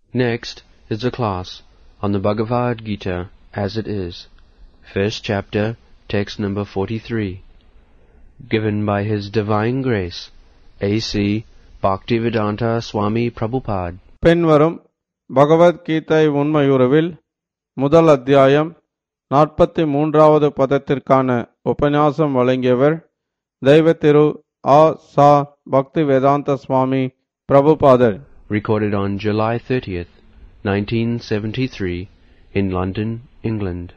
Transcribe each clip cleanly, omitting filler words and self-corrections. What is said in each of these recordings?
Next is a class on the Bhagavad Gita as it is, first chapter, text number 43, given by His Divine Grace, A.C. Bhaktivedanta Swami Prabhupada. பின்வரும் பகவத்கீதை உண்மையுறவில் முதல் அத்தியாயம் 43வது பதத்திற்கான உபன்யாசம் வழங்கியவர் தெய்வ திரு ஆ. சா. பக்திவேதாந்த சுவாமி பிரபுபாதர். Recorded on July 30th, 1973 in London, England.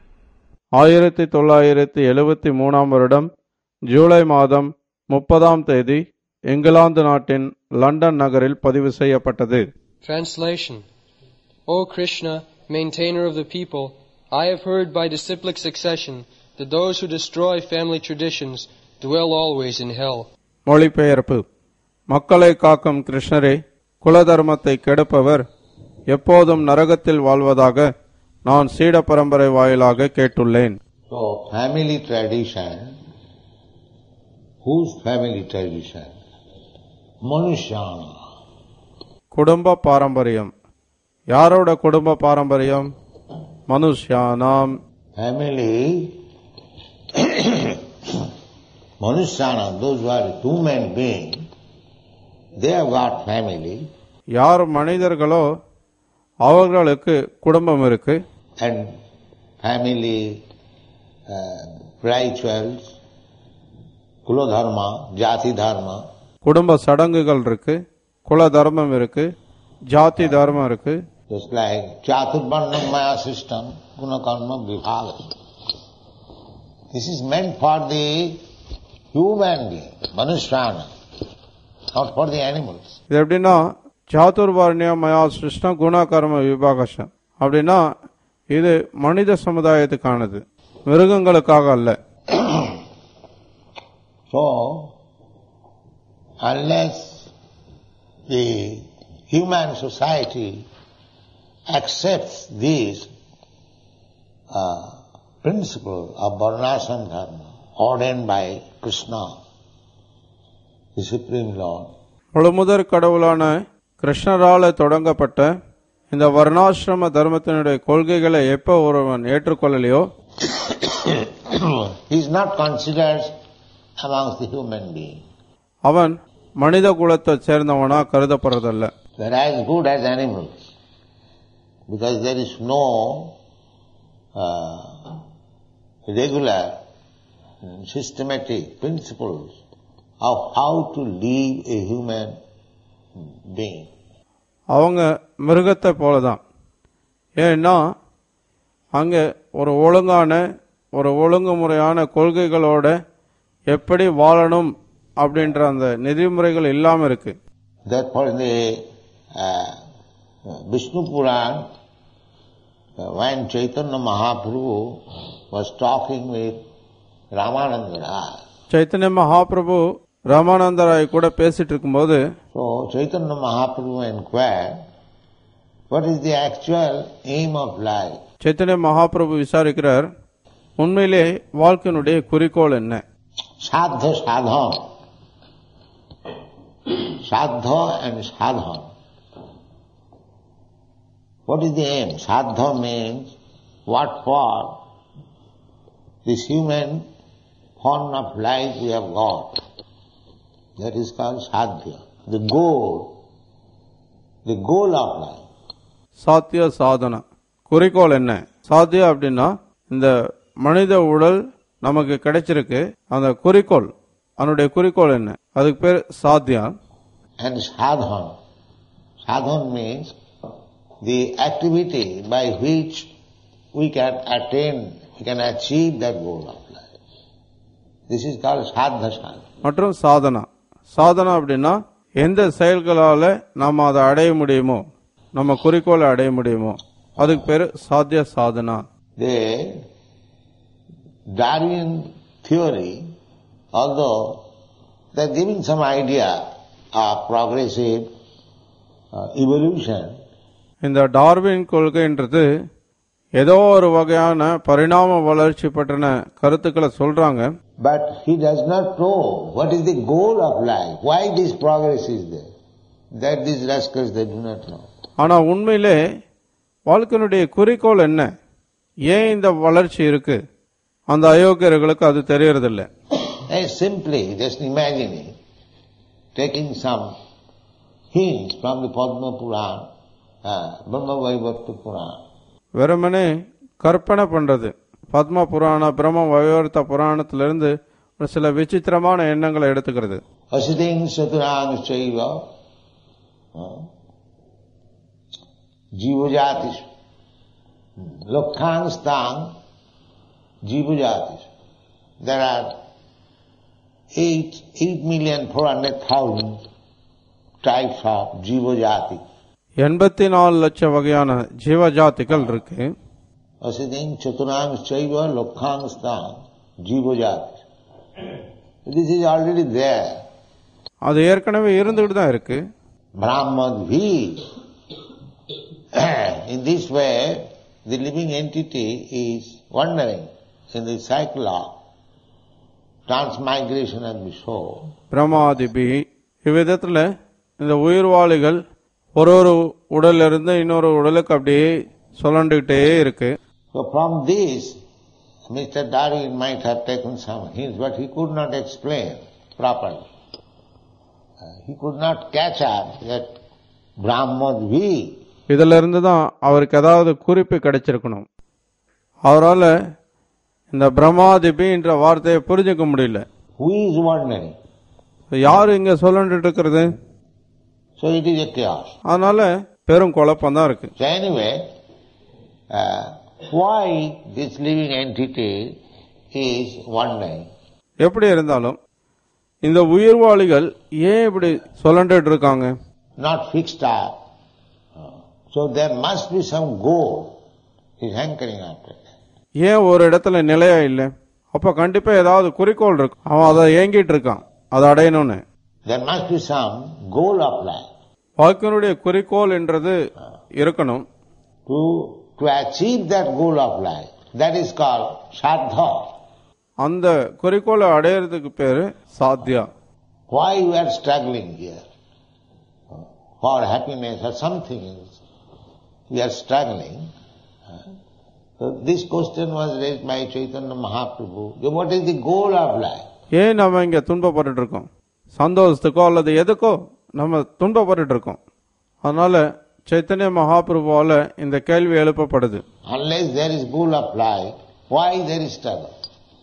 1973 வருடம் ஜூலை மாதம் 30ஆம் தேதி இங்கிலாந்து நாட்டின் லண்டன் நகரில் பதிவு செய்யப்பட்டது. Translation. O Krishna, maintainer of the people, I have heard by disciplic succession that those who destroy family traditions dwell always in hell. மொழிபெயர்ப்பு. மக்களை காக்கும் கிருஷ்ணரே, குலதர்மத்தை கெடுப்பவர் எப்போதும் நரகத்தில் வாழ்வதாக நான் சீட பரம்பரை வாயிலாக கேட்டுள்ளேன். So, family tradition, whose family tradition? Manushana. குடும்ப பாரம்பரியம். யாரோட குடும்ப பாரம்பரியம்? மனுஷ்யானாம். Family, Manushana, those who are human beings, they have got family. யார் மனிதர்களோ அவர்களுக்கு குடும்பம் இருக்கு. And family rituals, Kula Dharma, Jati Dharma. குடும்ப சடங்குகள் இருக்கு, குல தர்மம் இருக்கு, ஜாதி தர்மம் இருக்கு. Just like Chaturvarnam Maya system, Guna Karma Vibhaga. This is meant for the human being, Manushana, not for the animals. இது எப்படின்னா சாதுர்வர்ணிய மயா சிருஷ்ணம் குண கர்ம விபாகசம். அப்படின்னா இது மனித சமுதாயத்துக்கானது, மிருகங்களுக்காக அல்ல. So, unless the human society accepts these principles of Varnashram Dharma ordained by Krishna, the Supreme Lord, முழுமுதற் கடவுளான கிருஷ்ணரால தொடங்கப்பட்ட இந்த வர்ணாசிரம தர்மத்தினுடைய கொள்கைகளை எப்ப ஒருவன் ஏற்றுக்கொள்ளலையோ he is not considered amongst the human beings. அவன் மனித குலத்தை சேர்ந்தவனா கருதப்படுறதல்ல. They are as good as animals, because there is no regular systematic principles of how to live a human being. அவங்க மிருகத்தை போலதான். ஏன்னா அங்க ஒரு ஒழுங்குமுறையான கொள்கைகளோட எப்படி வாழணும் அப்படின்ற அந்த நெறிமுறைகள் இல்லாம இருக்கு. Therefore in the Vishnu Puran, when Chaitanya Mahaprabhu was talking with Ramananda, Chaitanya Mahaprabhu ராமானந்தராய் கூட பேசிட்டு இருக்கும்போது, so Chaitanya Mahaprabhu inquired, what is the actual aim of life? Chaitanya Mahaprabhu விசாரிக்கிறார், உண்மையிலே வாழ்க்கையினுடைய குறிக்கோள் என்ன? Sadha sadhan. Sadha and sadhan. What is the aim? Sadha means what for this human form of life we have got. That is called sadhya. The goal of life. சாத்திய சாதனா. குறிக்கோள் என்ன? சாத்தியா அப்படின்னா இந்த மனித உடல் நமக்கு கிடைச்சிருக்கு, அந்த குறிக்கோள், அதனுடைய குறிக்கோள் என்ன? அதுக்கு பேர் சாத்தியா. And sadhan. Sadhan means the activity by which we can attain, we can achieve that goal of life. This is called sadha sadhana. மற்றும் சாதனா. சாதனா அப்படின்னா எந்த செயல்களால நாம அதை அடைய முடியுமோ, நம்ம குறிக்கோளை அடைய முடியுமோ, அதுக்கு பேரு சாத்திய சாதனா. The Darwin theory, although they are giving some idea of progressive evolution, இந்த டார்வின் கொள்கைன்றது ஏதோ ஒரு வகையான பரிணாம வளர்ச்சி பற்றின கருத்துக்களை சொல்றாங்க. but he does not know what is the goal of life, why this progress is there. that these rascals, they do not know. ஆனா உண்மையிலே வாழ்க்கையினுடைய குறிக்கோள் என்ன, ஏன் இந்த வளர்ச்சி இருக்கு, அந்த அயோக்கியர்களுக்கு அது தெரியறதில்லை. Simply just imagining, taking some hints from the Padma Purana, Brahma Vaivarta Purana. வெறுமனே கற்பனை பண்றது, பத்ம புராண பிரம்ம வைவர்த்த புராணத்திலிருந்து ஒரு சில விசித்திரமான எண்ணங்களை எடுத்துக்கிறது. Asiting saturang chaiva jivajatis lokhang stang jivajatis. There are 8,400,000 types of jivajati. 84 லட்சம் வகையான ஜீவஜாதிகள் இருக்கு. Asiting chaturang chaiva lokhang stang jivajatis. This is already there. அது ஏற்கனவே இருந்துகிட்டு தான் இருக்கு. Brahmadvi. In this way, the living entity is wandering in the cycle of transmigration of the soul. பிரமாதிபி, இவ்விதத்துல இந்த உயிர்வாளிகள் ஒரு உடல்ல இருந்து இன்னொரு உடலுக்கு அப்படியே சுழண்டுகிட்டே இருக்கு. So from this, Mr. Darwin might have taken some hints, but he could not explain properly. He could not catch up that Brahmadvi. இதுல இருந்து தான் அவருக்கு ஏதாவது குறிப்பு கிடைச்சிருக்கணும். அவரால் இந்த பிரம்மாதிபி என்ற வார்த்தையை புரிஞ்சுக்க முடியல. Who is wandering? யாரு இங்க சொல்லிட்டு இருக்கிறது? So it is a chaos. அதனால பெரும் குழப்பம் தான் இருக்கு. So anyway, why this living entity is wandering? எப்படி இருந்தாலும் இந்த உயிர்வாளிகள் ஏன் இப்படி சொல்லிட்டு இருக்காங்க? Not fixed up. So there must be some goal is hankering after. ஏன் ஒரு இடத்துல நிலையா இல்லை? அப்ப கண்டிப்பா ஏதாவது குறிக்கோள் இருக்கு, அவன் அதை ஏங்கிட்டு இருக்கான், அதை அடையணும்னு. There must be some goal of life. வாழ்க்கையினுடைய குறிக்கோள் என்றது இருக்கணும். To achieve that goal of life, that is called sadha. அந்த குறிக்கோளை அடையிறதுக்கு பேரு சாத்தியா. Why you are struggling here for happiness or something else? We are struggling. So this question was raised by Chaitanya Mahaprabhu. What is the goal of life? ஏன் நம்ம இங்க துன்பப்பட்டு இருக்கோம்? சந்தோஷத்துக்கோ அல்லது எதுக்கோ நம்ம துன்பப்பட்டு இருக்கோம். அதனால சைத்தன்ய மகாபிரபுவால இந்த கேள்வி எழுப்பப்படுது. Unless there is goal of life, why there is struggle?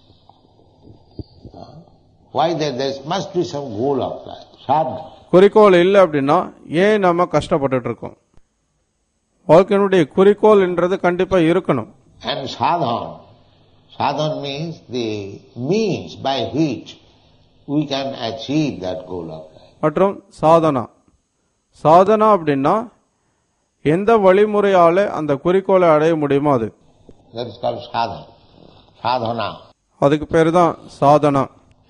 Why there must be some goal of life? Sadhana. குறிக்கோள் இல்லை அப்படின்னா ஏன் நம்ம கஷ்டப்பட்டு இருக்கோம்? வாழ்க்கையினுடைய குறிக்கோள் என்றது கண்டிப்பா இருக்கணும். And sadhana means the means by which we can achieve that goal of life. மற்றும் சாதனா அப்படின்னா எந்த வழிமுறையால அந்த குறிக்கோளை அடைய முடியுமோ அது. That is called sadhana. அதுக்கு பேரு தான் Sadhana.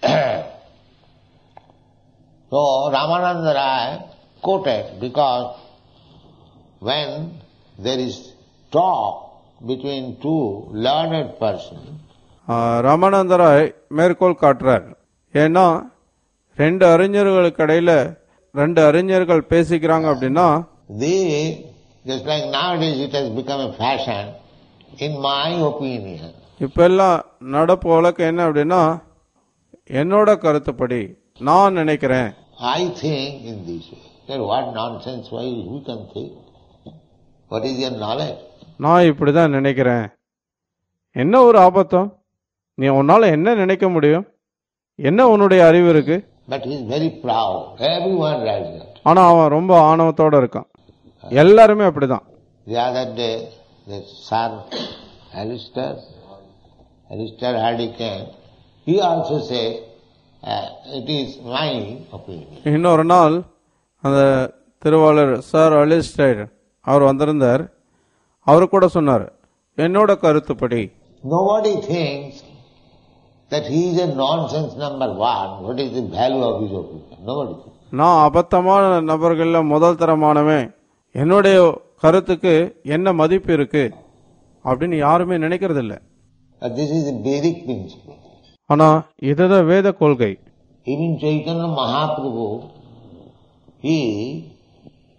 So Ramananda Rai quoted, because when there is talk between two learned persons, ராமானந்தராய் மேற்கோள் காட்டுறார். ஏன்னா ரெண்டு அறிஞர்களுக்கு இடையில ரெண்டு அறிஞர்கள் பேசிக்கிறாங்க அப்படின்னா, just like nowadays it has become a fashion, in my opinion. இப்ப எல்லாம் நடப்பு வழக்கம் என்ன அப்படின்னா, என்னோட கருத்துப்படி நான் நினைக்கிறேன். I think in this way. What nonsense, why we can think? What is your knowledge? நான் இப்படிதான் நினைக்கிறேன். என்ன ஒரு ஆபத்தம்? நீ உன்னால என்ன நினைக்க முடியும்? என்ன உன்னுடைய அறிவு இருக்கு? But he is very proud. Everyone writes that. ஆனா அவன் ரொம்ப ஆணவத்தோட இருக்கான். எல்லாருமே அப்படிதான். The other day, the Sir Alistair Hardicane, he also said, it is my opinion. இன்னொரு நாள் அந்த திருவாளர் சார் அலிஸ்டைர் அவர் வந்திருந்தார். அவரு கூட சொன்னார், என்னோட கருத்துப்படி. Nobody thinks that he is a nonsense number one. What is the value of his opinion? Nobody thinks. நான் அபத்தமான நபர்கள்ல முதல் தரமானவன், என்னுடைய கருத்துக்கு என்ன மதிப்பு இருக்கு அப்படின்னு யாருமே நினைக்கிறது இல்லை. This is a Vedic principle. ஆனா இதுதான் வேத கொள்கை. Even Chaitanya Mahaprabhu, he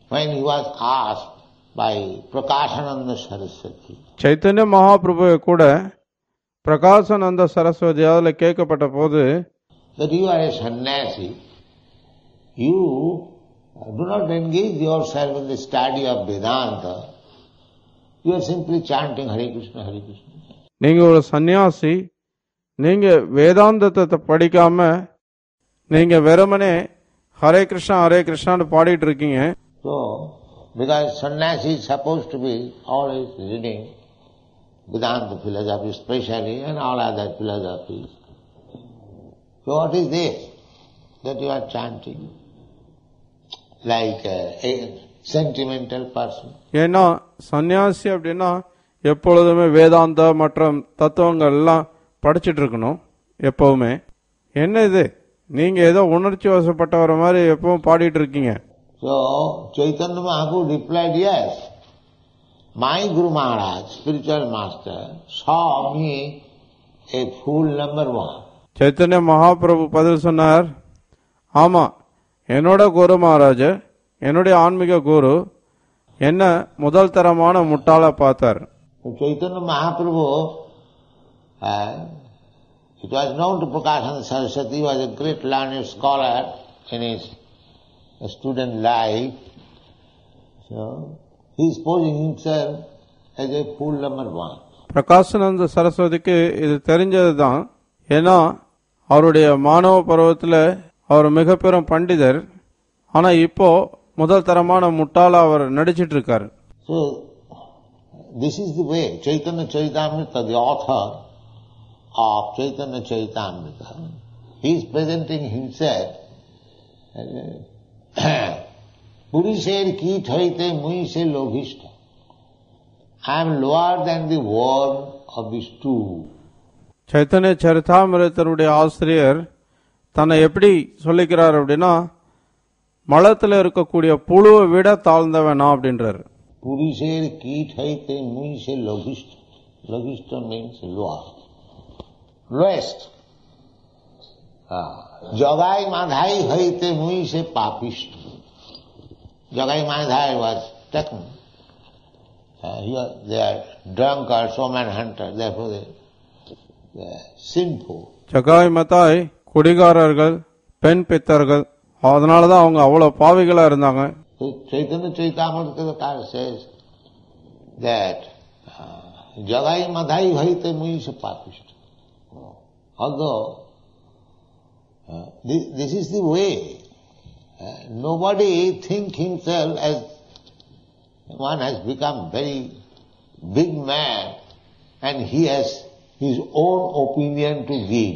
when he was asked by Prakashananda Saraswati, Chaitanya மகாபிரபுவை கூட பிரகாசானந்த சரஸ்வதியால கேட்கப்பட்ட போது, that you are a sannyasi, you do not engage yourself in the study of Vedanta, you are simply chanting Hare Krishna, Hare Krishna. நீங்க ஒரு சன்னியாசி, நீங்க வேதாந்தத்தை படிக்காம நீங்க வெறுமனே ஹரே கிருஷ்ணா ஹரே கிருஷ்ணான்னு பாடிட்டு இருக்கீங்க. So, because sannyasi is supposed to be always reading Vedanta philosophy especially and all other philosophies. So what is this that you are chanting like a sentimental person? ஏன்னா சன்னியாசி அப்படின்னா எப்பொழுதுமே வேதாந்த மற்றும் தத்துவங்கள் எல்லாம் படிச்சுட்டு இருக்கணும் எப்பவுமே. என்ன இது, நீங்க ஏதோ உணர்ச்சி வசப்பட்டவர மாதிரி எப்பவும் பாடிட்டு இருக்கீங்க. So Chaitanya Mahaprabhu replied, yes, my Guru Maharaj, spiritual master, saw me a fool number one. Chaitanya Mahaprabhu பதில் சொன்னார், ஆமா, என்னோட குரு மகாராஜ, என்னுடைய ஆன்மீக குரு என்ன முதல் தரமான முட்டாள பார்த்தார். Chaitanya Mahaprabhu, it was known to Prakashananda Saraswati, he was a great learned scholar in his student life. So he is posing himself as a fool number one. பிரகாசானந்த சரஸ்வதிக்கு இது தெரிஞ்சதுதான். ஏன்னா அவருடைய மாணவ பருவத்தில் அவர் மிக பெரும் பண்டிதர். ஆனா இப்போ முதல் தரமான முட்டாளா அவர் நடிச்சிட்டு இருக்காரு. So this is the way Chaitanya Charitamrita, the author of Chaitanya Charitamrita, he is presenting himself. Purisher kit haite mui se logishta. I am lower than the worm of the stool. Chaitanya சரிதாமிரத்தருடைய ஆசிரியர் தன்னை எப்படி சொல்லிக்கிறார் அப்படின்னா, மலத்துல இருக்கக்கூடிய புழுவை விட தாழ்ந்தவனா அப்படின்றாரு. Purisher kit haite mui se logishta. Logishta means lower, lowest. Jagai madhai haite mui se papishta. Jagai madhai was taken. They are drunkards, woman hunters, therefore they are sinful. Jagai மதாய் குடிகாரர்கள், பெண் பித்தர்கள், அதனாலதான் அவங்க அவ்வளவு பாவிகளா இருந்தாங்க. Chaitanya Charitamrita says that Jagai madhai haite mui se papishta. Although this is the way. Nobody think himself as one has become very big man and he has his own opinion to give.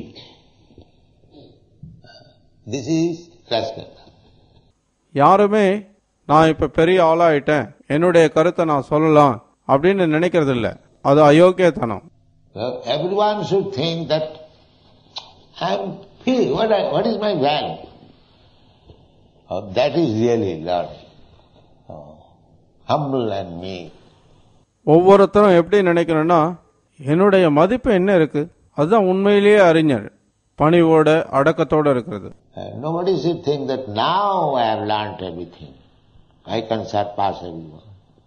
This is rascal. யாருமே நான் இப்ப பெரிய ஆளாயிட்டேன், என்னுடைய கருத்தை நான் சொல்லலாம் அப்படின்னு நினைக்கிறது இல்ல. அது அயோக்கியத்தனம். Everyone should think that I am free. What is my value? That is really Lord, humble and meek. ஒவ்வொருத்தரும் எப்படி நினைக்கணும்னா, என்னுடைய மதிப்பு என்ன இருக்கு, அதுதான் உண்மையிலேயே அறிஞர், பணிவோட அடக்கத்தோட இருக்கிறது. Nobody should think that now I have learnt everything, I can surpass everyone.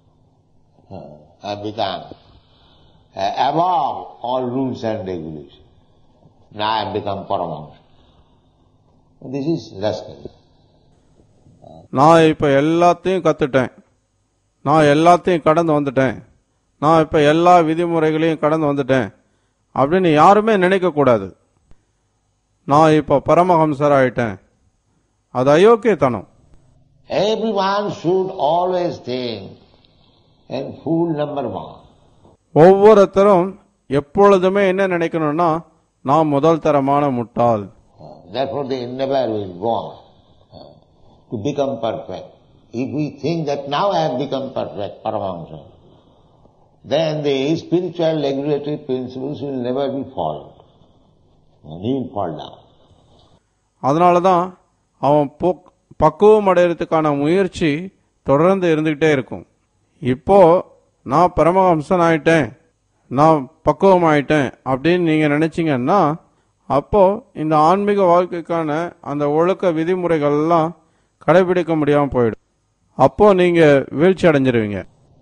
I have become above all rules and regulations. Now I have become Paramahamsa. This is rascal. நான் இப்ப எல்லாத்தையும் கத்துட்டேன், நான் எல்லாத்தையும் கடந்து வந்துட்டேன், நான் இப்ப எல்லா விதிமுறைகளையும் கடந்து வந்துட்டேன் அப்படின்னு யாருமே நினைக்க கூடாது. நான் இப்ப பரமஹம்சர் ஆயிட்டேன், அது அயோக்கியத்தனம். Everyone should always think and fool number one. ஒவ்வொருத்தரும் எப்பொழுதுமே என்ன நினைக்கணும்னா, நான் முதல் தரமான முட்டாள். Therefore the endeavor will go on to become perfect. If we think that now I have become perfect, Paramahamsa, then the spiritual regulatory principles will never be followed. And he will fall down. அதனாலதான் அவன் பக்குவம் அடையறதுக்கான முயற்சி தொடர்ந்து இருந்துகிட்டே இருக்கும். இப்போ நான் பரமஹம்சன் ஆயிட்டேன், நான் பக்குவம் ஆயிட்டேன் அப்படின்னு நீங்க நினைச்சீங்கன்னா, அப்போ இந்த ஆன்மீக வாழ்க்கைக்கான அந்த ஒழுக்க விதிமுறைகள் எல்லாம் கடைபிடிக்க முடியாம போயிடும். அப்போ நீங்க வீழ்ச்சி அடைஞ்சிருவீங்க.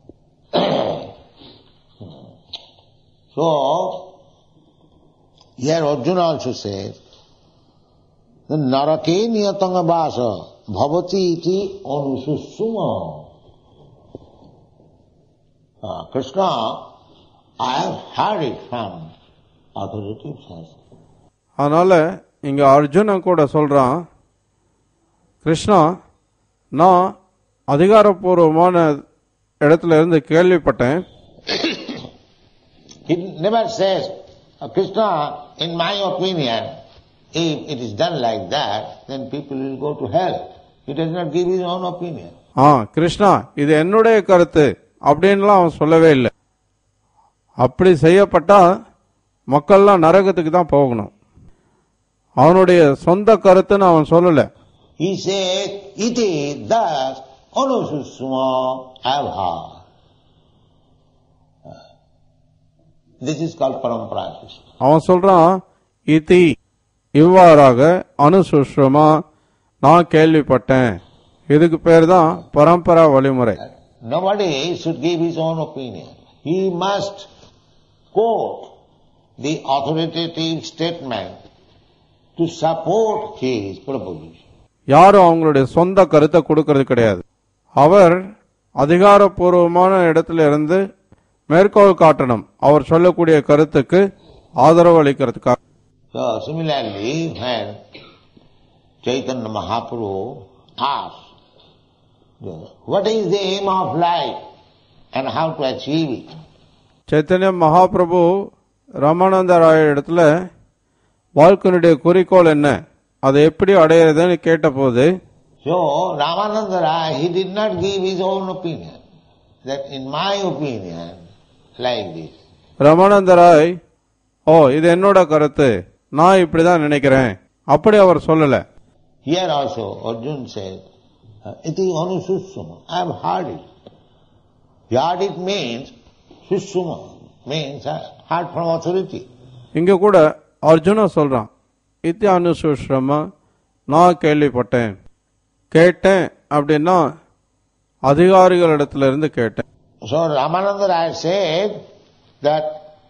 So, here Arjuna also says, the narake niyatanga vasa bhavati iti anususuma. Krishna, I have heard it from authorities. அதனால இங்க அர்ஜுனன் கூட சொல்றான், கிருஷ்ணா, நான் அதிகாரப்பூர்வமான இடத்துல இருந்து கேள்விப்பட்டேன். He never says, Krishna, in my opinion, if it is done like that, then people will go to hell. He does not give his own opinion. Krishna, இது என்னுடைய கருத்து அப்படின்லாம் அவன் சொல்லவே இல்லை. அப்படி செய்யப்பட்டா மக்கள்லாம் நரகத்துக்கு தான் போகணும். அவனுடைய சொந்த கருத்துன்னு அவன் சொல்லல. He said, iti das anususuma abha. This is called parampara. அவன் சொல்றான், இதி இவ்வாறாக அனுசுஷ்ரமா நான் கேள்விப்பட்டேன். இதுக்கு பேர் தான் பரம்பரா வழிமுறை. Nobody should give his own opinion. He must quote the authoritative statement to support his proposition. யாரும் அவங்களுடைய சொந்த கருத்தை கொடுக்கிறது கிடையாது. அவர் அதிகாரப்பூர்வமான இடத்துல இருந்து மேற்கோள் காட்டணும் அவர் சொல்லக்கூடிய கருத்துக்கு ஆதரவு அளிக்கிறதுக்காக. So similarly, when Chaitanya Mahaprabhu asked, what is the aim of life and how to achieve it? Chaitanya Mahaprabhu Ramananda ராய இடத்துல வாழ்க்கையினுடைய குறிக்கோள் என்ன, அதை எப்படி அடையிறதுன்னு கேட்டபோது, So Ramananda Rai, he did not give his own opinion, that in my opinion, like this. Ramananda Rai, இது என்னோட கருத்து, நான் இப்படிதான் நினைக்கிறேன், அப்படி அவர் சொல்லல. Here also Arjuna said, iti anususuma, I have heard it. Heard it means, susuma means heard from authority. இங்க கூட அர்ஜுனா சொல்றான், இத்தி அனுசுஷ்ரமா நான் கேள்விப்பட்டேன். கேட்டேன் அப்படின்னா அதிகாரிகளிடத்துல இருந்து கேட்டேன். So Ramananda Rai said that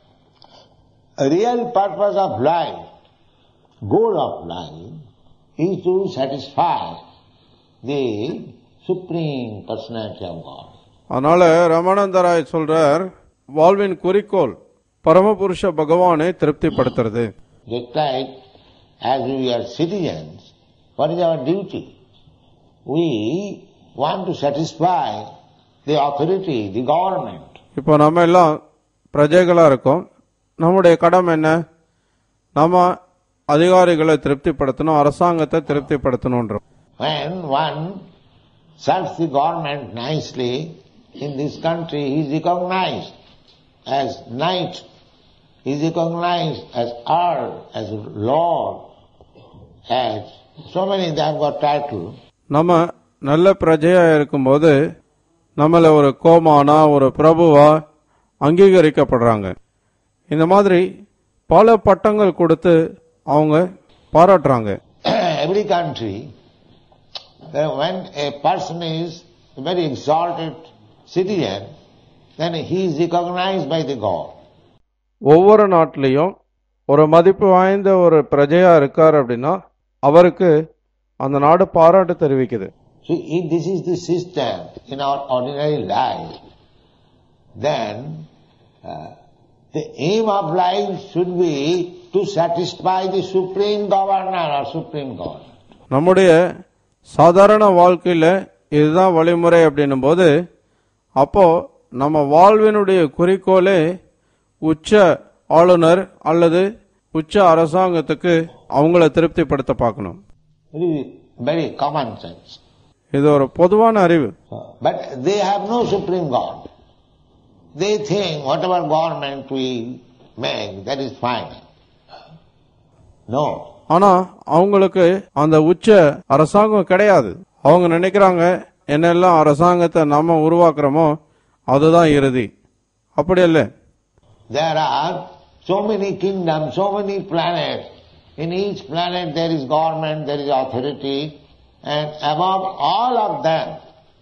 a real purpose of life, goal of life, is to satisfy the Supreme Personality of God. அதனால ராமானந்த ராய் சொல்றார், வாழ்வின் குறிக்கோள் பரமபுருஷ பகவானை திருப்திப்படுத்துறது. Just like as we are citizens, what is our duty? We want to satisfy the authority, the government. இப்போ நம்ம எல்லாம் பிரஜைகளா இருக்கோம். நம்முடைய கடமை என்ன? நம்ம அதிகாரிகளை திருப்திப்படுத்தணும், அரசாங்கத்தை திருப்திப்படுத்தணும். When one serves the government nicely in this country, he is recognized as knight, he is recognized as earl, as lord, as so many that have got title. நம்ம நல்ல பிரஜையா இருக்கும்போது நம்மள ஒரு கோமானா, ஒரு பிரபுவா அங்கீகரிக்கப்படுறாங்க. இந்த மாதிரி பல பட்டங்கள் கொடுத்து அவங்க பாராட்டுறாங்க. Every country, when a person is a very exalted citizen, then he is recognized by the God. ஒவ்வொரு நாட்டிலையும் ஒரு மதிப்பு வாய்ந்த ஒரு பிரஜையா இருக்கார் அப்படின்னா அவருக்கு அந்த நாடு பாராட்டு தெரிவிக்குது. So if this is the system in our ordinary life, then the aim of life should be to satisfy the supreme governor or supreme God. நம்முடைய சாதாரண வாழ்க்கையில இதுதான் வழிமுறை அப்படின்னும் போது, அப்போ நம்ம வாழ்வினுடைய குறிக்கோளே உச்ச ஆளுநர் அல்லது உச்ச அரசாங்கத்துக்கு அவங்கள திருப்திப்படுத்த பார்க்கணும். Very common sense. இது ஒரு பொதுவான அறிவு. But they have no supreme God. They think whatever government we make, that is fine. No. ஆனா அவங்களுக்கு அந்த உச்ச அரசாங்கம் கிடையாது. அவங்க நினைக்கிறாங்க என்னெல்லாம் அரசாங்கத்தை நாம உருவாக்குறோமோ அதுதான் இறுதி. அப்படி அல்ல. There are so many kingdoms, so many planets. In each planet there is government, there is authority, and above all of them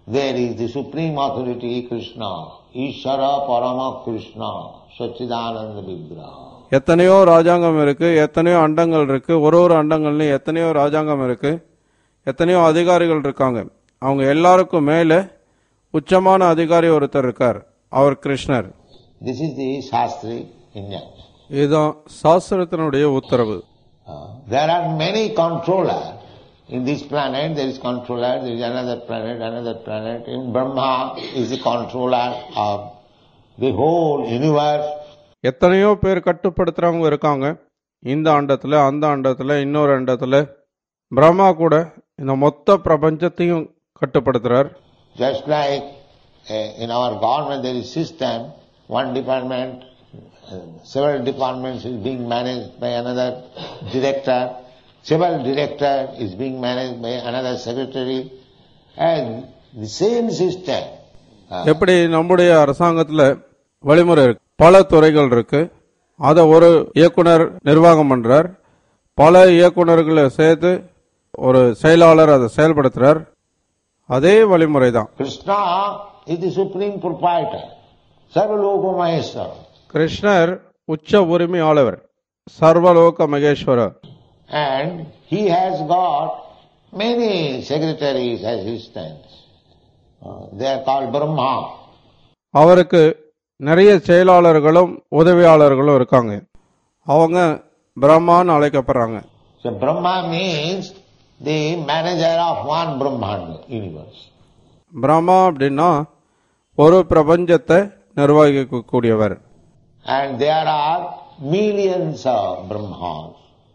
there is the supreme authority Krishna, Ishvara Parama Krishna, Satchidananda Vigraha. எத்தனையோ ராஜாங்கம் இருக்கு, எத்தனையோ அண்டங்கள் இருக்கு, ஒரு அண்டங்கள்லயும் எத்தனையோ ராஜாங்கம் இருக்கு, எத்தனையோ அதிகாரிகள் இருக்காங்க. அவங்க எல்லாருக்கும் மேல உச்சமான அதிகாரி ஒருத்தர் இருக்கார், அவர் கிருஷ்ணர். This is the Shastri Injunction. இதுதான் சாஸ்திரத்தினுடைய உத்தரவு. There are many controllers. In this planet there is controller, there is another planet. In Brahma is the controller of the whole universe. எத்தனையோ பேர் கட்டுப்படுத்துறவங்க இருக்காங்க. இந்த அண்டத்துல, அந்த அண்டத்துல, இன்னொரு அண்டத்துல. பிரம்மா கூட இந்த மொத்த பிரபஞ்சத்தையும் கட்டுப்படுத்துறார். Just like in our government there is system, one department, several departments is being managed by another director, several director is being managed by another secretary, and the same system. எப்படி நம்முடைய அரசாங்கத்துல வழிமுறை இருக்கு, பல துறைகள் இருக்கு, அதை ஒரு இயக்குனர் நிர்வாகம் பண்றார், பல இயக்குனர்களை சேர்த்து ஒரு செயலாளர் அதை செயல்படுத்துறார். அதே வழிமுறை தான். Krishna is the supreme proprietor, Sarvaloka Maheshwara. கிருஷ்ணர் உச்ச உரிமையாளர், சர்வலோக Maheswarar. And he has got many secretaries, assistants. They are called Brahma. அவருக்கு நிறைய செயலாளர்களும் உதவியாளர்களும் இருக்காங்க. அவங்க பிரம்மான்னு அழைக்கப்படுறாங்க. So Brahma means the manager of one Brahmanda universe. Brahma அப்படின்னா ஒரு பிரபஞ்சத்தை நிர்வகிக்கக்கூடியவர். And there are millions of Brahmas.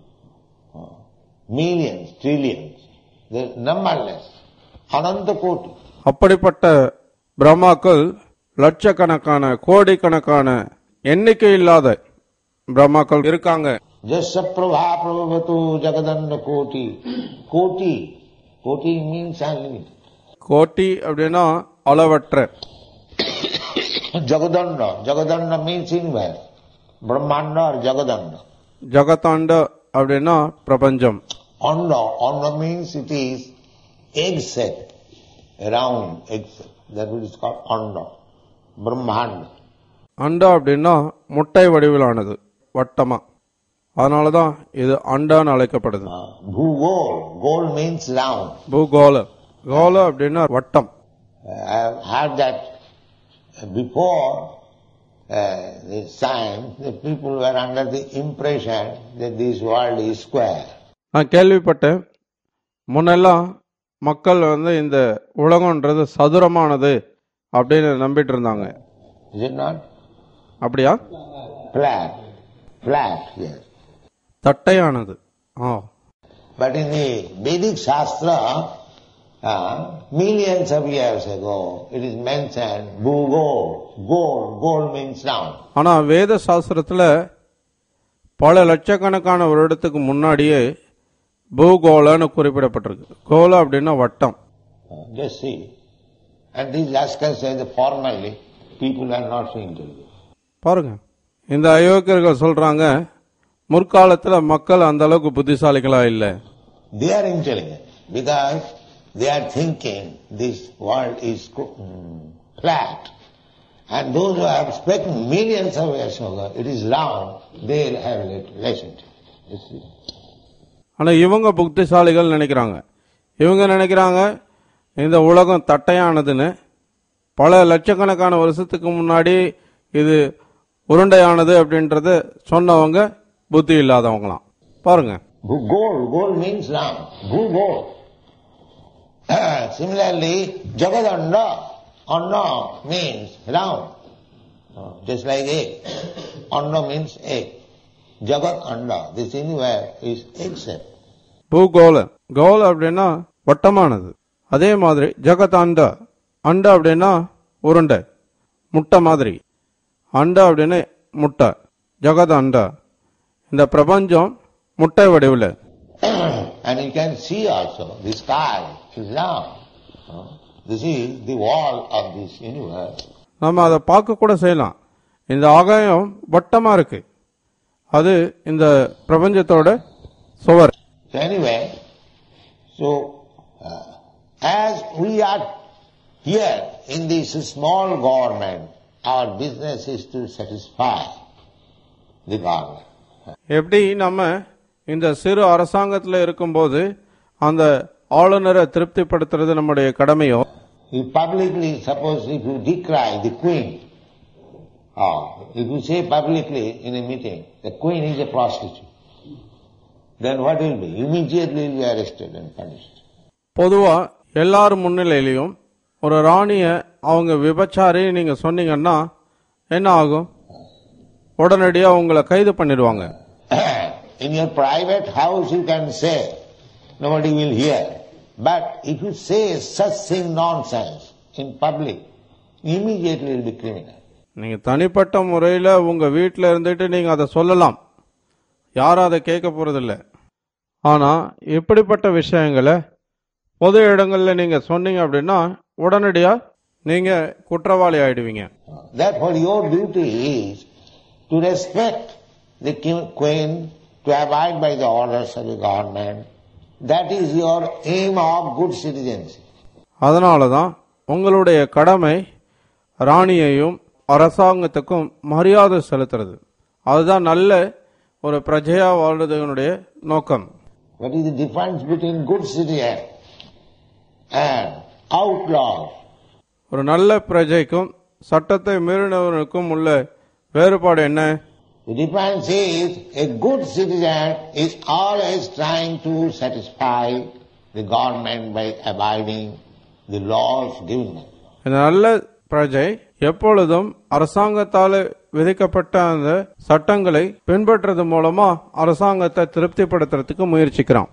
Millions, trillions. They are numberless. Ananta Koti. அப்படிப்பட்ட பிரம்மாக்கள் லட்சக்கணக்கான, கோடிக்கணக்கான, எண்ணிக்கை இல்லாத பிரம்மாக்கள் இருக்காங்க. Jasya prabha prabhavatu jagadanda koti. Koti. Koti means unlimited. கோட்டி அப்படின்னா அளவற்ற. Jagadanda. Jagadanda means inverse. Brahmanda or Jagadanda. ஜகதாண்ட அப்படின்னா பிரபஞ்சம். Anda. Anda means it is egg set. A round egg set. That is called Anda. Brahmanda. அண்டா அப்படின்னா முட்டை வடிவிலானது, வட்டமா. அதனாலதான் இது அண்டான்னு அழைக்கப்படுது. Bhugol. Gol means round. பூகோள. கோல அப்படின்னா வட்டம். I have heard that before the science, the people were under the impression that this world is square. நான் கேள்விப்பட்டேன், முன்னெல்லாம் மக்கள் இந்த உலகம்ன்றது சதுரமானது அப்படின்னு நம்பிட்டு இருந்தாங்க. Is it not? அப்படியா? Flat. Flat, yes. தட்டையானது. But in the Vedic Shastra, millions of years ago, it is mentioned Bhugol. Gol means round. ஆனா வேத சாஸ்திரத்துல பல லட்சக்கணக்கான வருடத்துக்கு முன்னாடியே பூகோளன்னு குறிப்பிடப்பட்டிருக்கு. கோல அப்படின்னா வட்டம். Just see. And these rascals say that formally people are not so intelligent. பாருங்க, இந்த அயோக்கியர்கள் சொல்றாங்க முற்காலத்துல மக்கள் அந்த அளவுக்கு புத்திசாலிகளா இல்ல. They are intelligent because they are thinking this world is flat. And those who have spoken millions of years ago, it is round, they have listened. ஆனா இவங்க புத்திசாலிகள் நினைக்கிறாங்க. இவங்க நினைக்கிறாங்க இந்த உலகம் தட்டையானதுன்னு. பல லட்சக்கணக்கான வருஷத்துக்கு முன்னாடி இது உருண்டையானது அப்படின்றத சொன்னவங்க புத்தி இல்லாதவங்களாம். பாருங்க. Goal means round. Bhugol. Similarly, Jagadanda, Anna means round. Just like egg. Anna means egg. Jagat Anda. This universe is egg shaped. பூகோள. கோல அப்படின்னா வட்டமானது. அதே மாதிரி ஜகத் அண்டா. அண்டா அப்படின்னா உருண்டை, முட்டை மாதிரி. அண்டா அப்படின்னு முட்டை, ஜகத் அண்டா. இந்த பிரபஞ்சம் முட்டை வடிவில். And you can see also the sky is round. This is the wall of this universe. நம்ம அதை பார்க்க கூட செய்யலாம். இந்த ஆகாயம் வட்டமா இருக்கு, அது இந்த பிரபஞ்சத்தோட சுவர். So anyway, as we are Here, in this small government, our business is to satisfy the government. எப்படி நம்ம இந்த சிறு அரசாங்கத்தில் இருக்கும்போது அந்த ஆளுநரை திருப்திப்படுத்துறது நம்முடைய கடமையோ, Publicly, suppose if you decry the queen, or if you say publicly in a meeting, the queen is a prostitute, then what will be? Immediately will be arrested and punished. பொதுவா எல்லாரும் முன்னிலையிலையும் ஒரு ராணிய அவங்க விபச்சாரி நீங்க சொன்னீங்கன்னா என்ன ஆகும்? உடனடியா உங்களை கைது பண்ணிடுவாங்க. In your private house you can say, nobody will hear. But if you say such thing nonsense in public, immediately will be criminal. நீங்க தனிப்பட்ட முறையில உங்க வீட்டில இருந்துட்டு நீங்க அதை சொல்லலாம், யாரும் அதை கேட்க போறதில்ல. ஆனா இப்படிப்பட்ட விஷயங்களை பொது இடங்கள்ல நீங்க சொன்னீங்க அப்படின்னா உடனடியா நீங்க குற்றவாளி ஆயிடுவீங்க. Therefore your duty is to respect the queen, to abide by the orders of the government. That is your aim of good citizenship. அதனாலதான் உங்களுடைய கடமை ராணியையும் அரசாங்கத்துக்கும் மரியாதை செலுத்துறது. அதுதான் நல்ல ஒரு பிரஜையா வாழ்றதுடைய நோக்கம். What is the difference between good citizen and outlaws? ஒரு நல்ல பிரஜைக்கும் சட்டத்தை மீறினவனுக்கும் உள்ள வேறுபாடு என்ன? The difference is a good citizen is always trying to satisfy the government by abiding the laws given them. இந்த நல்ல பிரஜை எப்பொழுதும் அரசாங்கத்தால் விதிக்கப்பட்ட அந்த சட்டங்களை பின்பற்றது மூலமா அரசாங்கத்தை திருப்திப்படுத்துறதுக்கு முயற்சிக்கிறான்.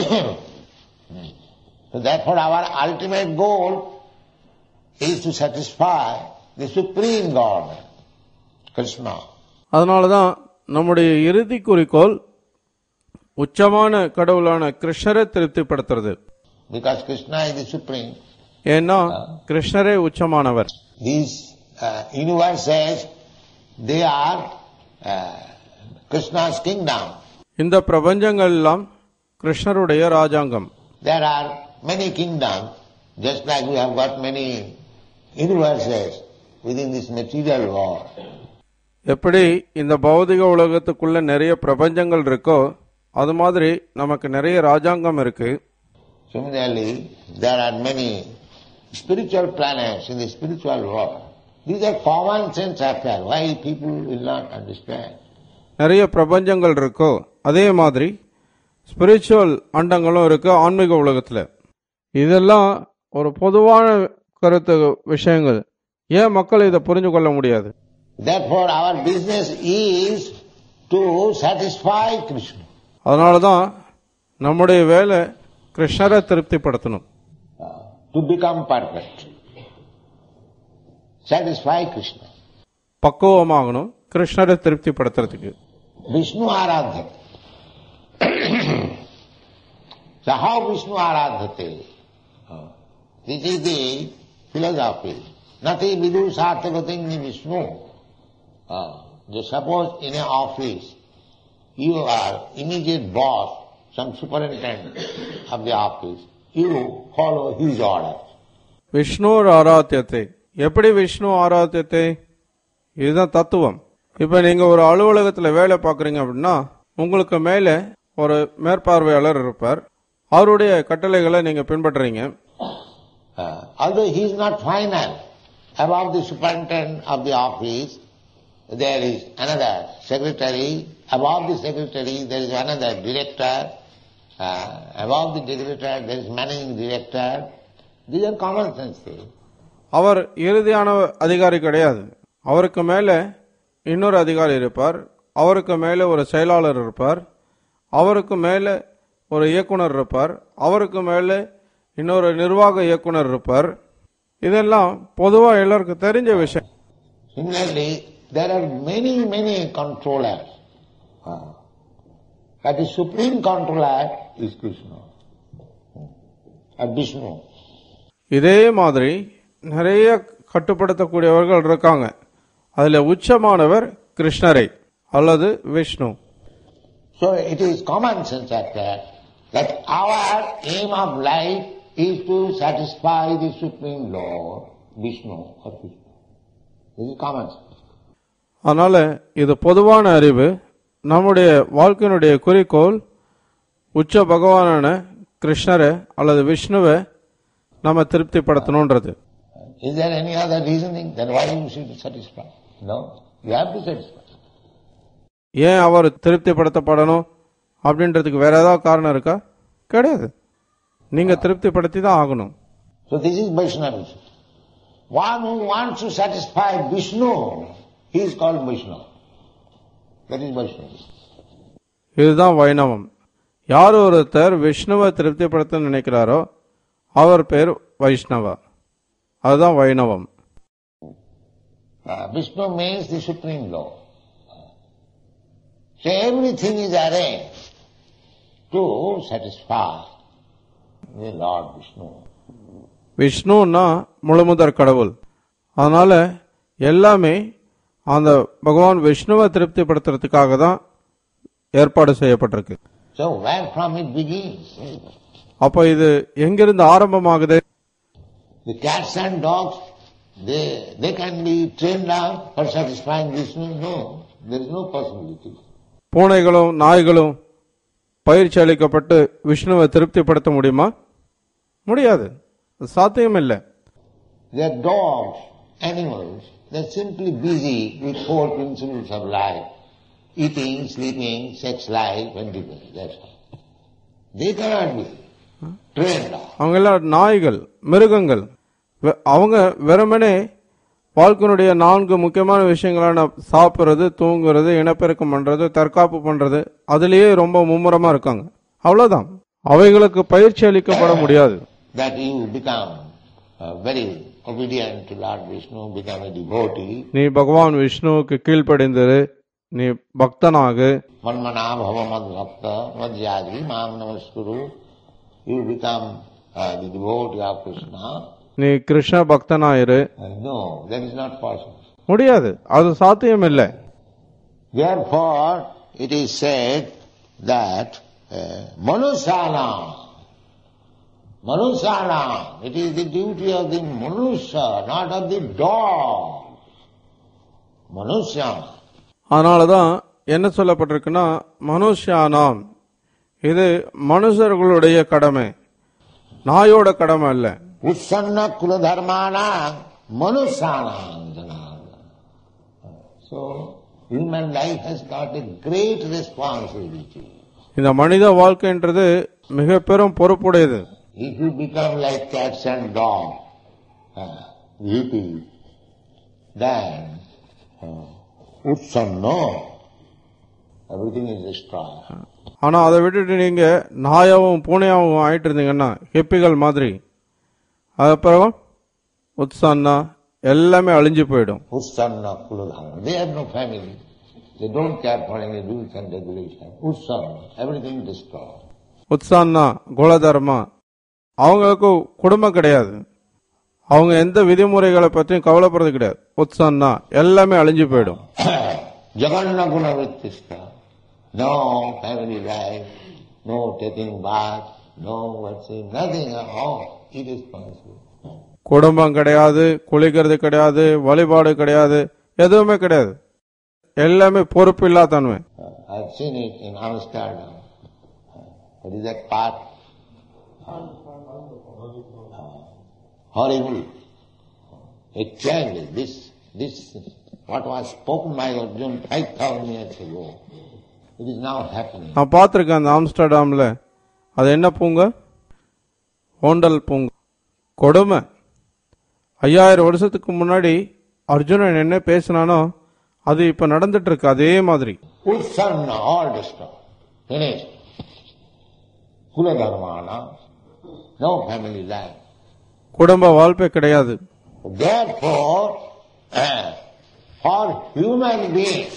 So therefore our ultimate goal is to satisfy the supreme government, Krishna. அதனாலதான் நம்முடைய இறுதி குறிக்கோள் உச்சமான கடவுளான கிருஷ்ணரை திருப்திப்படுத்துறது. Because Krishna is the supreme. ஏன்னா கிருஷ்ணரே உச்சமானவர். These universes, they are Krishna's kingdom. இந்த பிரபஞ்சங்கள் எல்லாம் கிருஷ்ணருடைய ராஜாங்கம். There are many kingdoms, just like we have got many universes within this material world. எப்படி இந்த பௌதிக உலகத்துக்குள்ள நிறைய பிரபஞ்சங்கள் இருக்கோ அது மாதிரி நமக்கு நிறைய ராஜாங்கம் இருக்கு. Similarly, there are many spiritual planets in the spiritual world. These are common sense affairs. Why people will not understand? நிறைய பிரபஞ்சங்கள் இருக்கோ அதே மாதிரி ஸ்பிரிச்சுவல் அண்டங்களும் இருக்கு ஆன்மீக உலகத்துல. இதெல்லாம் ஒரு பொதுவான கருத்து விஷயங்கள். ஏன் மக்கள் இதை புரிஞ்சு கொள்ள முடியாது? Therefore our business is to satisfy Krishna. அதனாலதான் நம்முடைய வேலை கிருஷ்ணரை திருப்திப்படுத்தணும். To become perfect. Satisfy Krishna. பக்குவமாகணும் கிருஷ்ணரை திருப்திப்படுத்துறதுக்கு. Vishnu Aradha. So how Vishnu Aradhate? This is the philosophy. Nati vidu sarthagating ni Vishnu. Just suppose in an office you are immediate boss, some superintendent of the office, you follow his orders. Vishnu ஆராத்தியத்தை. எப்படி விஷ்ணு ஆராத்தியத்தை? இதுதான் தத்துவம். இப்ப நீங்க ஒரு அலுவலகத்துல வேலை பார்க்கறீங்க அப்படின்னா உங்களுக்கு மேல ஒரு மேற்பார்வையாளர் இருப்பார். அவருடைய கட்டளைகளை நீங்க பின்பற்றுறீங்க. Although he is not final, above the superintendent of the office there is another secretary, above the secretary there is another director, above the director there is managing director. These are common sense things. அவர் இறுதியான அதிகாரி கிடையாது. அவருக்கு மேல இன்னொரு அதிகாரி இருப்பார். அவருக்கு மேல ஒரு செயலாளர் இருப்பார். அவருக்கு மேல ஒரு இயக்குனர் இருப்பார். அவருக்கு மேல இன்னொரு நிர்வாக இயக்குனர் இருப்பார். இதெல்லாம் பொதுவா எல்லாருக்கும் தெரிஞ்ச விஷயம். Similarly, there are many controllers. But the supreme controller is Krishna. Vishnu. இதே மாதிரி நிறைய கட்டுப்படுத்தக்கூடியவர்கள் இருக்காங்க. அதுல உச்சமானவர் கிருஷ்ணரை அல்லது Vishnu. So it is common sense that our aim of life is to satisfy the Supreme Lord, Vishnu or Krishna. This is common sense. அதனால இது பொதுவான அறிவு. நம்முடைய வாழ்க்கையினுடைய குறிக்கோள் உச்ச பகவானான கிருஷ்ணரை அல்லது விஷ்ணுவை நம்ம திருப்திப்படுத்தணும்ன்றது. Is there any other reasoning? Then why you should satisfy? No, you have to satisfy. ஏன் அவர் திருப்திப்படுத்தப்படணும் அப்படின்றதுக்கு வேற ஏதாவது காரணம் இருக்கா? கிடையாது. நீங்க திருப்திப்படுத்தி தான் ஆகணும். So this is Vaishnavism. One who wants to satisfy Vishnu, he is called Vaishnava. That is Vaishnavism. இதுதான் வைணவம். யார் ஒருத்தர் விஷ்ணுவை திருப்திப்படுத்த நினைக்கிறாரோ அவர் பேர் வைஷ்ணவா. அதுதான் வைணவம். Vishnu means the Supreme Lord. So everything is arranged to satisfy the Lord Vishnu. விஷ்ணுன்னா முழுமுதற் கடவுள். அதனால எல்லாமே அந்த பகவான் விஷ்ணுவை திருப்திப்படுத்துறதுக்காக தான் ஏற்பாடு செய்யப்பட்டிருக்கு. So where from it begins? அப்ப இது எங்கிருந்து ஆரம்பமாகுது? The cats and dogs, they can be trained out for satisfying Vishnu? No, there is no possibility. பூனைகளும் நாய்களும் பயிற்சி அளிக்கப்பட்டு விஷ்ணுவை திருப்திப்படுத்த முடியுமா? முடியாது. சாத்தியம் இல்லை. They are dogs, animals. They are simply busy with 4 principles of life: eating, sleeping, sex life, and divorce. That's all. They cannot be trained out. அவங்க எல்லாம் நாய்கள், மிருகங்கள். அவங்க வெறுமனே வாழ்க்கையினுடைய 4 முக்கியமான விஷயங்களான சாப்பிடுறது, தூங்குறது, இனப்பெருக்கம் பண்றது, தற்காப்பு பண்றது, அதுலயே ரொம்ப மும்முரமா இருக்காங்க. அவ்வளவுதான். அவைகளுக்கு பயிற்சி அளிக்கப்பட முடியாது. That you become very obedient to Lord Vishnu, become a devotee. நீ பகவான் விஷ்ணுவுக்கு கீழ்ப்படிந்திரு, நீ பக்தனாகு. Manmana bhava mad bhakta madhyadi mam namaskuru. You become the devotee of Krishna. நீ Krishna பக்தனாயிரு. No, that is not possible. முடியாது. அது சாத்தியம் இல்லை. Therefore, it is said that manusana, it is the duty of the manusya, not of the dog. Manusya. அதனாலதான் என்ன சொல்லப்பட்டிருக்குன்னா மனுஷ்யானாம், இது மனுஷர்களுடைய கடமை, நாயோட கடமை அல்ல. Usanna kula dharmana manusana. So, human life has got a great responsibility. இந்த மனித வாழ்க்கைன்றது மிக பெரும் பொறுப்புடையது. If you become like cats and dogs, then utsanna, everything is destroyed. ஆனா அதை விட்டுட்டு நீங்க நாயாவும் பூனையாவும் ஆயிட்டு இருந்தீங்கன்னா ஹிப்பிகள் மாதிரி, அதுக்கப்புறம் உத்சன்னா எல்லாமே அழிஞ்சு போயிடும். Utsanna kuladharma. They have no family. They don't care for any rules and regulations. Utsanna, everything destroyed. உத்சன்னா குலதர்மா, அவங்களுக்கு குடும்பம் கிடையாது, அவங்க எந்த விதிமுறைகளை பற்றியும் கவலைப்படுறது கிடையாது. உத்சன்னா எல்லாமே அழிஞ்சு போயிடும். Jaganna gunavrittista. No family life, no taking bath, no worship, nothing at all. It is possible. குடும்பம் கிடையாது, குளிக்கிறது கிடையாது, வழிபாடு கிடையாது, எதுவுமே கிடையாது. எல்லாமே பொறுப்பு இல்லா தன்மை. I have seen it in Amsterdam. What is that part? Horrible. Exactly. This, what was spoken by Arjuna 5,000 years ago, it is now happening. நான் பார்த்திருக்கேன் அந்த ஆம்ஸ்டர்டாம்ல. அது என்ன பூங்கா? ஹோண்டல் பூங்கா. கொடுமை. 5000 வருஷத்துக்கு முன்னாடி அர்ஜுனன் என்ன பேசினானோ அது இப்ப நடந்துட்டு இருக்கு அதே மாதிரி. Utsanna, all destroyed. Finished. Kula dharmana, no family life. குடும்ப வாழ்க்கை கிடையாது. Therefore, for human beings,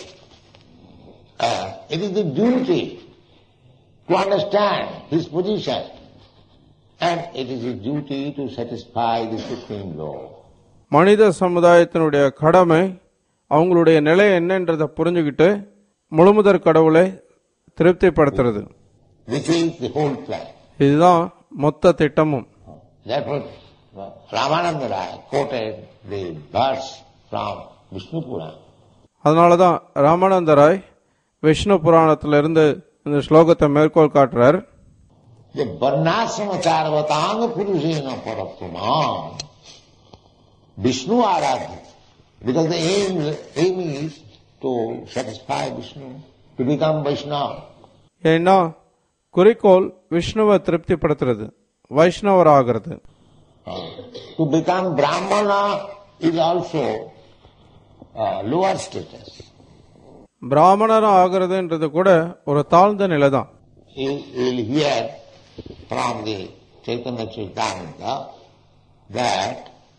it is the duty to understand his position, and it is his duty to satisfy the Supreme Lord. மனித சமுதாயத்தினுடைய கடமை அவங்களுடைய நிலை என்னன்றதை புரிஞ்சுக்கிட்டு முழுமுதற் கடவுளை திருப்திப்படுத்துறது. This is the whole plan. இதுதான் மொத்த திட்டமும். Therefore, Ramananda Rai quoted the verse from Vishnu Purana. அதனாலதான் ராமானந்த ராய் விஷ்ணு புராணத்திலிருந்து இந்த ஸ்லோகத்தை மேற்கோள் காட்டுறார். The varnashrama charvatanga purushena parappuman Vishnu aradhya. Because the aim is to satisfy Vishnu, to become Vaishnava. ஏன்னா குறிக்கோள் விஷ்ணுவை திருப்திப்படுத்துறது, வைஷ்ணவர் ஆகிறது. To become Brahmana is also lower status. பிராமணர் ஆகிறதுன்றது கூட ஒரு தாழ்ந்த நிலை தான். You will hear from the Chaitanya Charitamrita that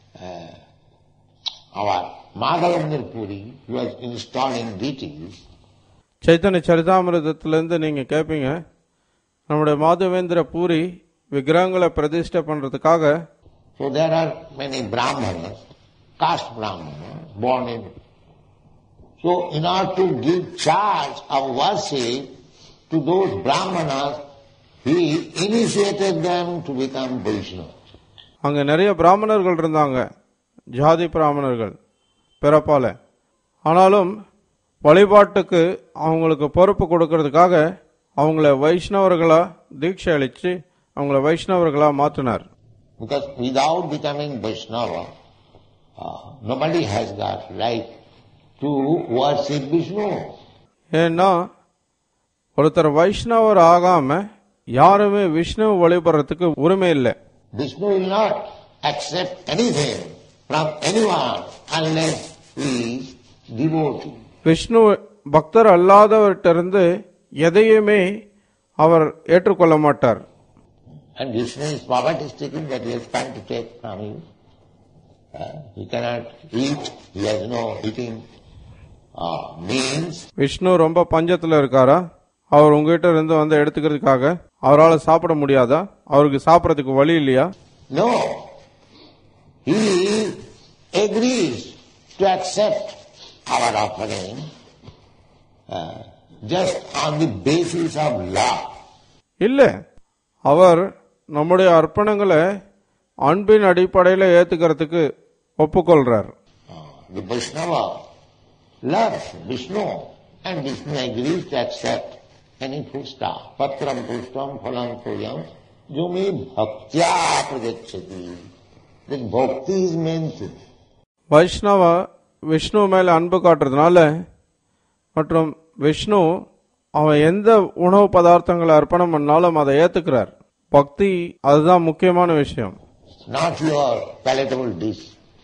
our Madhavendra Puri was installing deities. Chaitanya சரிதாமிரதத்திலிருந்து நீங்க கேட்பீங்க, நம்முடைய மாதவேந்திர பூரி விக்கிரகங்களை பிரதிஷ்டை பண்றதுக்காக. So there are many Brahmanas, caste Brahmanas, born in. So in order to give charge of worship to those Brahmanas, he initiated them to become Vaishnavas. அங்க நிறைய பிராமணர்கள் இருந்தாங்க, ஜாதி பிராமணர்கள் பிறப்பால. ஆனாலும் வழிபாட்டுக்கு அவங்களுக்கு பொறுப்பு கொடுக்கறதுக்காக அவங்கள வைஷ்ணவர்களா தீட்சை அளிச்சு அவங்கள வைஷ்ணவர்களா மாற்றினார். Because without becoming Vaishnava, nobody has got right to worship Vishnu. ஏன்னா ஒருத்தர் வைஷ்ணவர் ஆகாம யாருமே விஷ்ணு வழிபடுறதுக்கு உரிமை இல்லை. Vishnu will not accept anything from anyone unless he is devotee. Vishnu பக்தர் அல்லாதவர்கிட்ட எதையுமே அவர் ஏற்றுக்கொள்ள மாட்டார். And Vishnu is poverty stricken, that he has come to take from you. He cannot eat, he has no eating means. Vishnu ரொம்ப பஞ்சத்துல இருக்காரா? அவர் உங்ககிட்ட இருந்து வந்து எடுத்துக்கிறதுக்காக அவரால் சாப்பிட முடியாதா? அவருக்கு சாப்பிடறதுக்கு வழி இல்லையா? No. He agrees to accept our offering just on the basis of love. இல்ல, அவர் நம்முடைய அர்ப்பணங்களை அன்பின் அடிப்படையில் ஏத்துக்கிறதுக்கு ஒப்புக்கொள்றார். The Vaishnava loves Vishnu and Vishnu agrees to accept any foodstuff. Patram pushpam phalam puyam jumi bhaktya prajachati. That bhakti is meant to. Vaishnava Vishnu மேல அன்பு காட்டுறதுனால மற்றும் விஷ்ணு அவன் எந்த உணவு பதார்த்தங்களை அர்ப்பணம் பண்ணாலும் அதை ஏத்துக்கிறார். பக்தி அதுதான் முக்கியமான விஷயம். Not your palatable dish.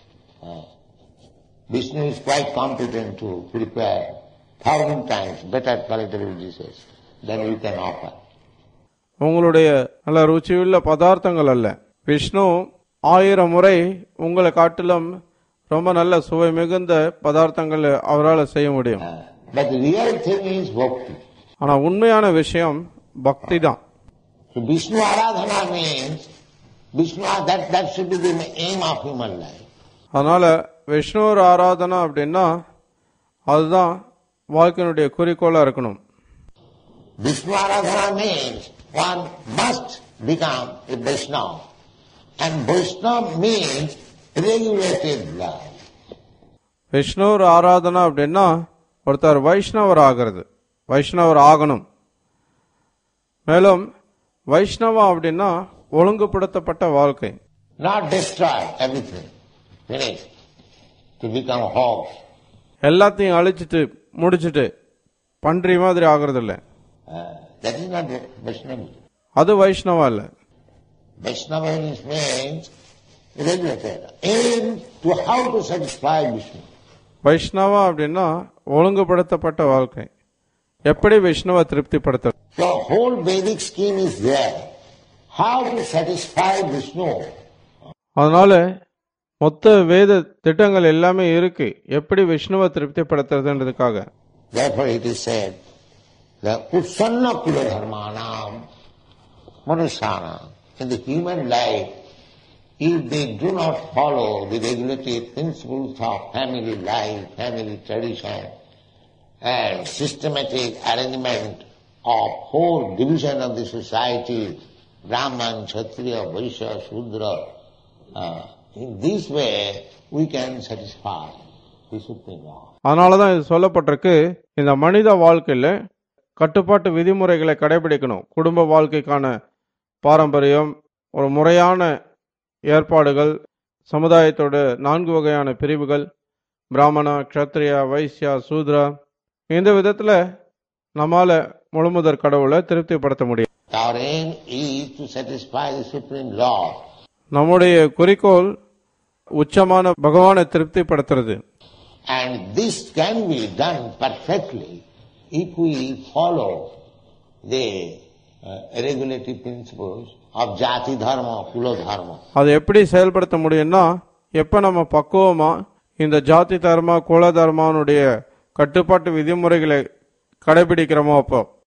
Vishnu is quite competent to prepare 1,000 times better palatable dishes than you can offer. உங்களுடைய நல்ல ருச்சியுள்ள பதார்த்தங்கள் அல்ல, விஷ்ணு 1000 முறை உங்களை காட்டிலும் ரொம்ப நல்ல சுவை மிகுந்த பதார்த்தங்கள் அவரால் செய்ய முடியும். But the real thing is bhakti. ஆனா உண்மையான விஷயம் பக்தி தான். So Vishnu Aradhana means Vishnu, that should be the aim of human life. அதனால விஷ்ணு ஆராதனா அப்படின்னா அதுதான் வாழ்க்கையினுடைய குறிக்கோளா இருக்கணும். Vishnu Aradhana means one must become a Vaishnava. And Vaishnava means regulated love. Vishnu Aradhana அப்படின்னா ஒருத்தர் வைஷ்ணவர் ஆகிறது, வைஷ்ணவர் ஆகணும். மேலும் வைஷ்ணவா அப்படின்னா ஒழுங்குபடுத்தப்பட்ட வாழ்க்கை. Not destroy everything, finish, to become a hog. எல்லாத்தையும் அழிச்சிட்டு முடிச்சிட்டு பன்றி மாதிரி ஆகிறது இல்லை. That is not Vaishnava. அது வைஷ்ணவா இல்ல. Vaishnava means regulated. Aim to how to satisfy Vishnu. Vaishnava அப்படின்னா ஒழுங்குபடுத்தப்பட்ட வாழ்க்கை, எப்படி விஷ்ணுவை திருப்திப்படுத்த. So whole Vedic scheme is there. How to satisfy Vishnu. அதனால மொத்த வேத திட்டங்கள் எல்லாமே இருக்கு, எப்படி விஷ்ணுவை திருப்திப்படுத்துறதுன்றதுக்காக. Therefore it is said, the Utsanna Kula Dharmanam Manusyanam. In the human life, if they do not follow the regulatory principles of family life, family tradition, and systematic arrangement of whole division of the society Brahman, Kshatriya, Vaishya, Shudra. In this way we can satisfy the Supreme Lord. அதனாலதான் இது சொல்லப்பட்டிருக்கு, இந்த மனித வாழ்க்கையில கட்டுப்பாட்டு விதிமுறைகளை கடைபிடிக்கணும். குடும்ப வாழ்க்கைக்கான பாரம்பரியம், ஒரு முறையான ஏற்பாடுகள், சமுதாயத்தோட 4 வகையான பிரிவுகள், பிராமணா, க்ஷத்ரியா, வைசியா, சூத்ரா. இந்த விதத்துல நம்மால முழுமுதற் கடவுளை திருப்திப்படுத்த முடியும். Our aim is to satisfy the Supreme Lord. நம்முடைய குறிக்கோள் உச்சமான பகவானை திருப்திப்படுத்துறது. And this can be done perfectly if we follow the regulative principles of Jati Dharma, Kula Dharma. அது எப்படி செயல்படுத்த முடியும்னா, எப்ப நம்ம பக்குவமா இந்த ஜாதி தர்மா, குல தர்மானுடைய கட்டுப்பாட்டு விதிமுறைகளை கடைபிடிக்கிறோமோ அப்போ